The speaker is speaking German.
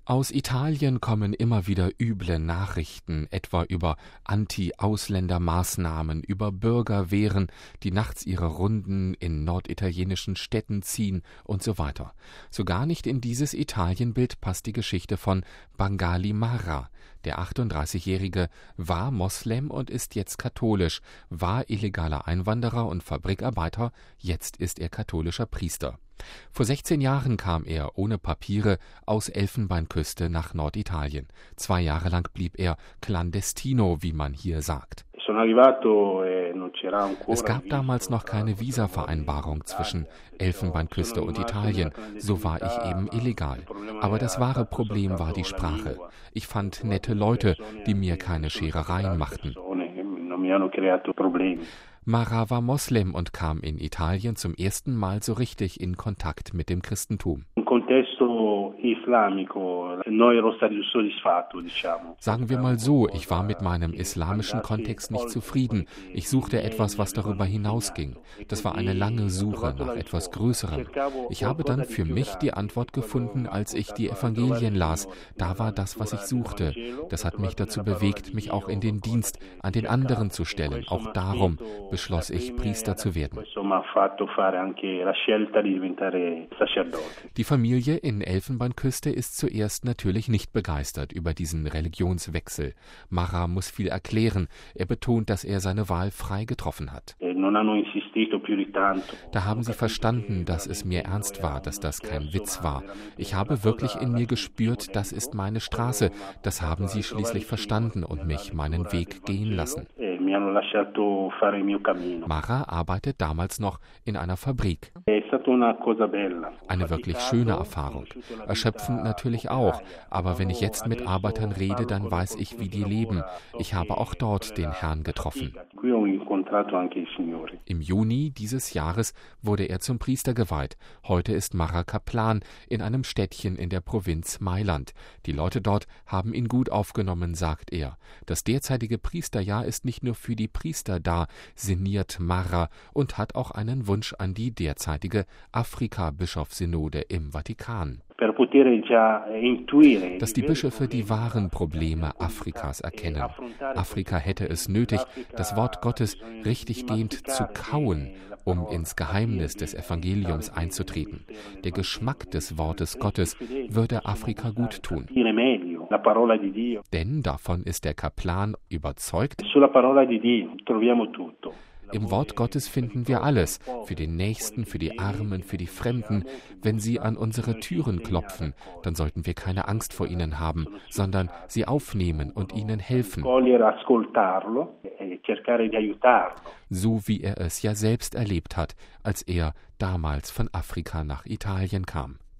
Aus Italien kommen immer wieder üble Nachrichten, etwa über Anti-Ausländer-Maßnahmen, über Bürgerwehren, die nachts ihre Runden in norditalienischen Städten ziehen und so weiter. So gar nicht in dieses Italienbild passt die Geschichte von Bangali Marra. Der 38-Jährige war Moslem und ist jetzt katholisch, war illegaler Einwanderer und Fabrikarbeiter, jetzt ist er katholischer Priester. Vor 16 Jahren kam er ohne Papiere aus Elfenbeinküste nach Norditalien. 2 Jahre lang blieb er clandestino, wie man hier sagt. Es gab damals noch keine Visavereinbarung zwischen Elfenbeinküste und Italien, so war ich eben illegal. Aber das wahre Problem war die Sprache. Ich fand nette Leute, die mir keine Scherereien machten. Marra war Moslem und kam in Italien zum ersten Mal so richtig in Kontakt mit dem Christentum. Sagen wir mal so, ich war mit meinem islamischen Kontext nicht zufrieden. Ich suchte etwas, was darüber hinausging. Das war eine lange Suche nach etwas Größerem. Ich habe dann für mich die Antwort gefunden, als ich die Evangelien las. Da war das, was ich suchte. Das hat mich dazu bewegt, mich auch in den Dienst an den anderen zu stellen. Auch darum beschloss ich, Priester zu werden. Die Familie in Elfenbeinküste ist zuerst natürlich nicht begeistert über diesen Religionswechsel. Marra muss viel erklären. Er betont, dass er seine Wahl frei getroffen hat. Da haben sie verstanden, dass es mir ernst war, dass das kein Witz war. Ich habe wirklich in mir gespürt, das ist meine Straße. Das haben sie schließlich verstanden und mich meinen Weg gehen lassen. Marra arbeitet damals noch in einer Fabrik. Eine wirklich schöne Erfahrung. Erschöpfend natürlich auch, aber wenn ich jetzt mit Arbeitern rede, dann weiß ich, wie die leben. Ich habe auch dort den Herrn getroffen. Im Juni dieses Jahres wurde er zum Priester geweiht. Heute ist Marra Kaplan in einem Städtchen in der Provinz Mailand. Die Leute dort haben ihn gut aufgenommen, sagt er. Das derzeitige Priesterjahr ist nicht nur für die Priester da, sinniert Marra und hat auch einen Wunsch an die derzeitige Afrika-Bischofssynode im Vatikan. Dass die Bischöfe die wahren Probleme Afrikas erkennen. Afrika hätte es nötig, das Wort Gottes richtiggehend zu kauen, um ins Geheimnis des Evangeliums einzutreten. Der Geschmack des Wortes Gottes würde Afrika gut tun. Denn davon ist der Kaplan überzeugt, im Wort Gottes finden wir alles, für den Nächsten, für die Armen, für die Fremden. Wenn sie an unsere Türen klopfen, dann sollten wir keine Angst vor ihnen haben, sondern sie aufnehmen und ihnen helfen. So wie er es ja selbst erlebt hat, als er damals von Afrika nach Italien kam.